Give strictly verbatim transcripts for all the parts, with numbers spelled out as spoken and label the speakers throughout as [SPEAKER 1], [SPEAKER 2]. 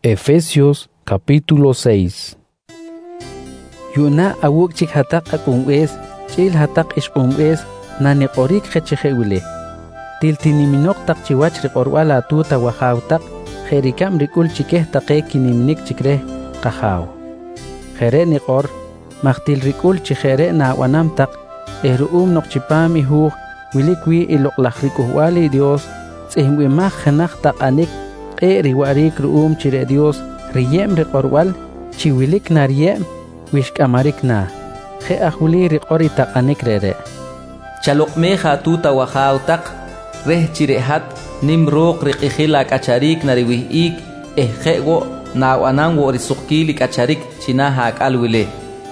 [SPEAKER 1] Efesios capítulo seis. Yuna awuk chik hatak akunwes, chil hatak ishkunwes, nani qorik khechewile. Tiltiniminok tak chiwach riqorwala tuta wahawtak, kherikam rikul chikeh take kiniminik chikre qahaw. Khere niqor, maktil rikul chikhere na wanam tak, ehruum nok chipami huk, wilikwi iloklak rikuhwali Dios, tsihimwimah khenak tak anik, e riwarik ruum chire Dios, riyem riqorwal, chiwilik na riyem, wishk amarik na. Khe ahuli riqori tak anik rere.
[SPEAKER 2] Chalokmeja tuta wahawtak, reh chirehat nimroq riqihila kacharik nariwihik ehqewo nawanan wo risukili kacharik chinaha kalwile.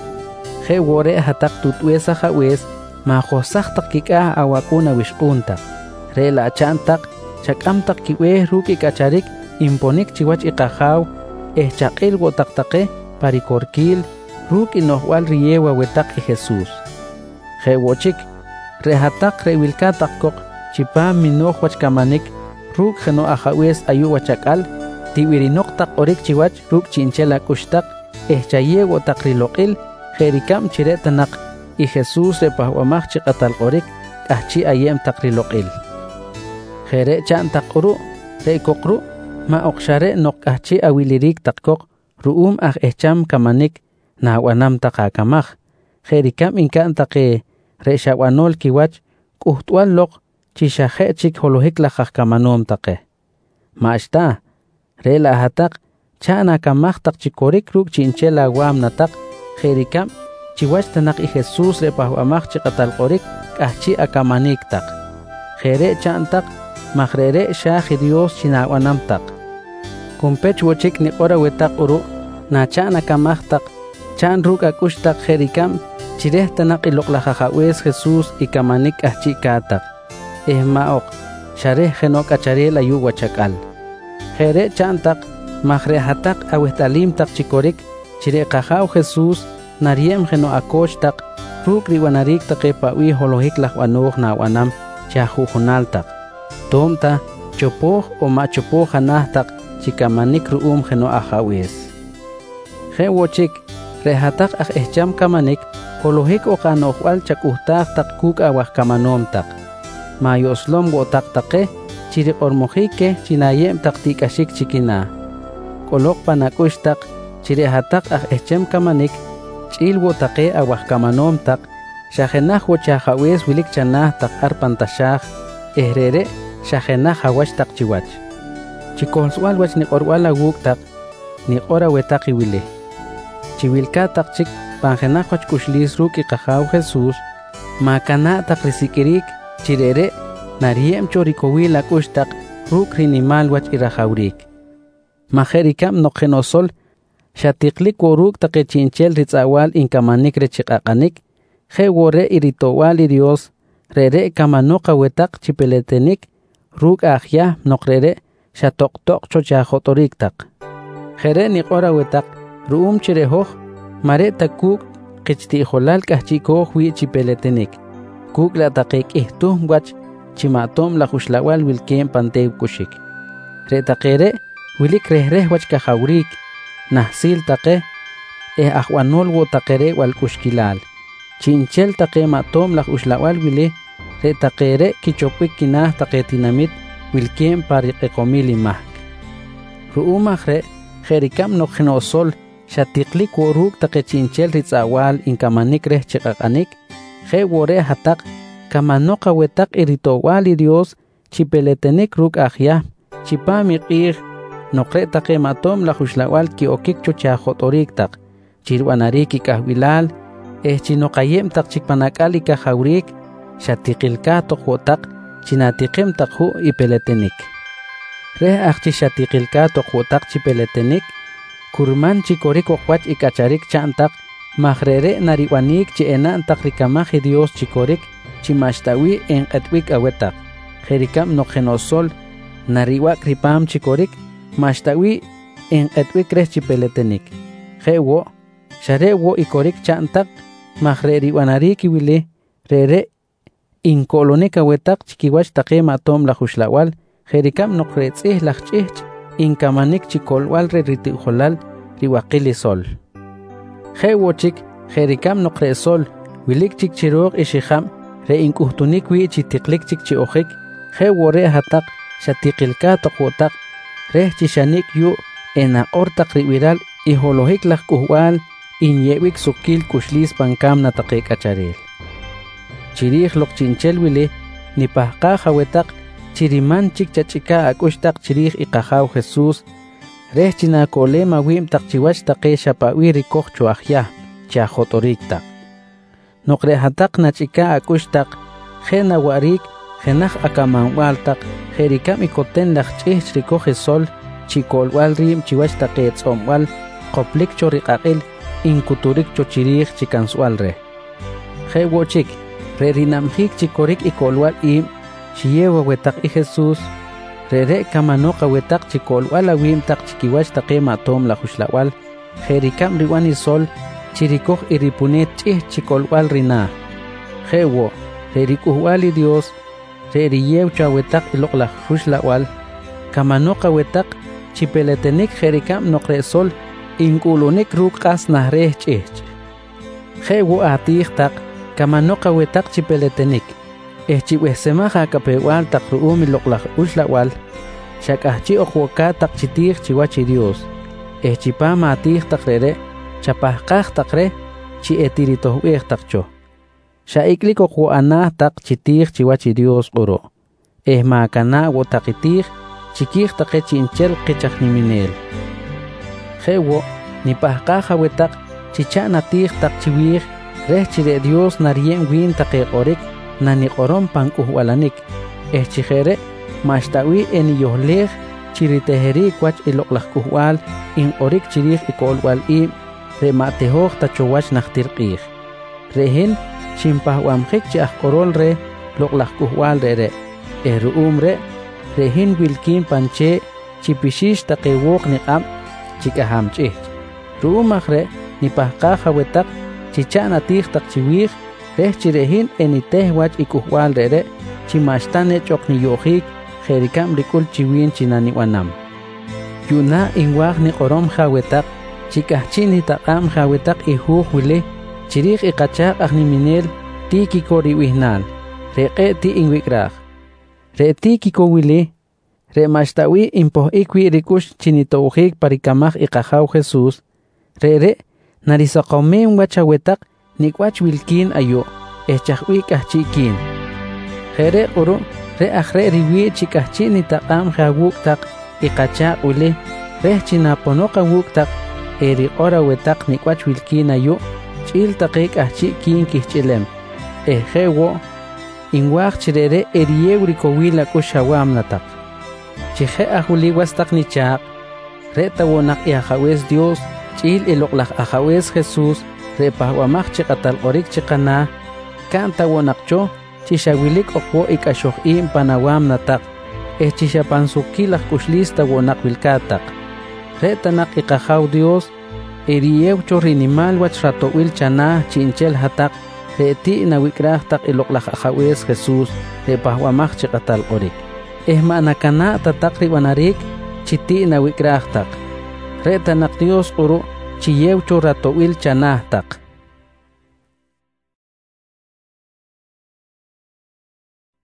[SPEAKER 1] He wore hatak tutwesa hawes ma khosaq takika awakuna wishqunta. Re la chantak chakamtak kiwe ruki kacharik imponik chiwach iqahaw eh chaqil wo taktake parikorkil ruki nohwal riyewa wetak Jesus. He wochik re hatak re wilka takkok chipa minok wach kamanik ruk kheno ahawes ayu wachakal tiwirinok tak orik chiwach ruk chinchela kushtak eh chayewo takriloqil kherikam chiretanak y Jesus repahwamach chiqatal orik ahchi ayem takriloqil khere chan takuru re kokru ma oqshare nok ahchi awilirik takkok ruum ah ehcham kamanik nawanam takakamach kherikam inkan take re shawanol kiwach kuhtwal lok chishaje chik holohik la kamanom take. Maashta, re la hatak, chana kamach tak chikorik ruk chinchela wam natak, kherikam, chiwach tanak i Jesus repahwamach chikatal korik, kahchi akamanik tak. Khere chantak, mahrere shahi Dios chinawanam tak. Kumpech wochik ni ora wetak uru, na chana kamach tak, chan ruk akush tak kherikam, chireh tanak ilok la hahawes Jesus ikamanik ahchi katak. Eh maok, shareh genok acharel ayu wachakal. Jere chantak, mahre hatak awehtalim tak chikorik, chire kahaw Jesus, nariem geno akosh tak, ruk riwanarik take pawi holohik lahwanok na wanam, chahuhonal tak. Tomta, chopoh o machopoh hanah tak, chikamanik ruum geno ahawes. Je wochik, rehatak ah ehcham kamanik, holohik o kanohwal chakuhtak tak kuk awah kamanom tak. Mayoslom wo tak take, chiri ormojike chinayem tak tikashik chikina. Kolok panakush tak, chiri hatak ah echem kamanik, chil wo take awah kamanom tak, shahenah wo chahawes wilik chanah tak arpantashah, ehrere shahenah hawash tak chiwach. Chikolswal wach ni orwal aguk tak, ni ora wetaki wile. Chiwilka tak chik pangenah wach kushlis ruki kahaw Jesus, makana tak risikirik, chirere nariem chorikowil akustak ruk rinimal wach irahaurik. Majerikam no genosol shatiklik woruk take chinchel ritzawal inkamanik rechikakanik je wore iritowal Dios rere kamanoka wetak chipeletenik ruk ahya nokrere shatoktok chochajotorik tak. Jere niqora wetak ruum chirehoh mare takuk qichtiholal kahchikoh wi chipeletenik. Kuk la takik ihtum wach chimatom la hushlawal wilkem pantew kushik. Re takere wilik rehreh wach kahawrik nahsil take eh ahwanol wo takere wal kushkilal. Chinchel take matom la hushlawal wile re takere kichopik kinah take tinamit wilkem pariqekomili mahk. Ruumah re jerikam no genosol shatiklik woruk take chinchel ritzawal inkamanik reh chikakanik je wore hatak kamanoka wetak iritowali Dios chipeletenik ruk ahya chipami qir nokre take matom la hushlawal ki okik chochajotorik tak chirwanariki kahbilal eh chinokayem tak chikpanakali kahawrik shatikilka tokwotak chinatikim takhu ipeletenik re ahchi shatikilka tokwotak chipeletenik kurman chikorik okwach ikacharik chantak mahrere nariwanik chienan takrikamaje Dios chikorik chimashtawi en etwik awetak. Jerikam no genosol nariwa kripam chikorik mashtawi en etwik rech chipeletenik. Jewo share wo ikorik chantak mahreri wanariki wile rere inkolonik awetak chikiwach take matom la hushlawal jerikam no kretzih lachchich inkamanik chikolwal re ritiujolal riwaqili sol. Jewochik jerikam noqre sol wilik chik chirog ishiham re inkuhtunik wi chitiklik chik chiojik jewore hatak shatiqilka toqwotak re chishanik yu enaqortak riwiral iholohik lak kuhwal inyewik sukil kushlis pankam nataqik acharil. Chirij lok chinchel wili nipahqa jawetak chiriman chik chachika akushtak chirij iqajaw Jesús rej chinakole mawim tak chiwach taqe shapawi rikoh chuajya chajotoriktak. Nokre hatak nachika akushtak jena warik jenaj akamanwaltak jerikam ikoten laj ch'ij rikoh esol chikolwal rim chiwach taqe tz'omwal qoplik choriqaqil inkuturik chochirij chikanswal re. Jewochik re rinamjik chikorik ikolwal im chiyewa wetak i Jesús rere kamanoqa wetak chikolwal awim tak chikiwach taqe matom la jushlawal jerikam riwani sol chirikoj iripunet ch'ij chikolwal rina. Jewo re rikuhwali Dios re riyew chawetak iloqla jushlawal kamanoqa wetak chipeletenik jerikam noqre sol inkulunik ruqas nahrej ch'ij. Jewo atij tak kamanoqa wetak chipeletenik ehchiwehsemaja kapewal tak ru'umi loqlaj uxlawal xak'ajchi oqwoka tak chitij chiwachi Dios ehchipama atij tak rere chapajqaj tak re chi etiritohwej tak cho xaiklik oqwo'anaj tak chitij chiwachi Dios q'uro ehmakana wotaqitij chikij taqe chinchel qichajniminel. Jewo nipajqaj awetak chichan atij tak chiwij rej chire Dios narien win taqe qorik naniqorom pankuhwalanik ehchijere maxtawi eniyohlej chiritejerik wach iloqlaj kuhwal in orik chirij ikolwal im re matejoj tachowach najtirqij rehin chimpahwamjik chi ajqorol re loqlaj kuhwal rere ehru'um re rehin wilkin panche chipishish taqe woq niqam chikaham ch'ij ru'umaj re nipajqaj awetak chichan atij tak chiwij rej chirehin enitej wach ikuhwal rere chimaxtane ch'oqniyojik jerikam rikul chiwin chinaniwanam yuna inwaj niqorom jawetak chikajchi nitaqam jawetak ijuj wili chirij iqachaq ajniminel ti kikoriwijnal reqe ti inwikraj re ti kiko wili re maxtawi impoj'ik wi rikush chinitowjik parikamaj iqajaw Jesús rere narisaqomen wach awetak nikwach wilkin ayo echajwi kajchikin jere q'uru re ajre riwi chikajchi nitaqam jawuk tak iqachaq wili rej chinaponoqa wuk tak eriqora wetak nikwach wilkin ayo ch'il taqe kajchikin kijch'ilem ejewo inwaj chirere eriyew rikowil akush hawam natak chije ajuli wastak nichaq re tawonak iajawes Dios ch'il iloqlaj ajawes Jesús re pahwamaj chiqatal qorik chiqana kanta wonaqcho chishawilik oqwo ik'axoj im panawam natak eh chishapansukilaj kuxlis tawonaq wilkatak re tanak iqajaw Dios eriyew cho rinimal wach ratowil chana chinchel hatak re ti nawikraj tak iloqlaj ajawes Jesús re pahwamaj chiqatal qorik eh manakana tatak ribanarik chiti nawikraj tak re tanak Dios q'uru chiyew cho ratowil chana tak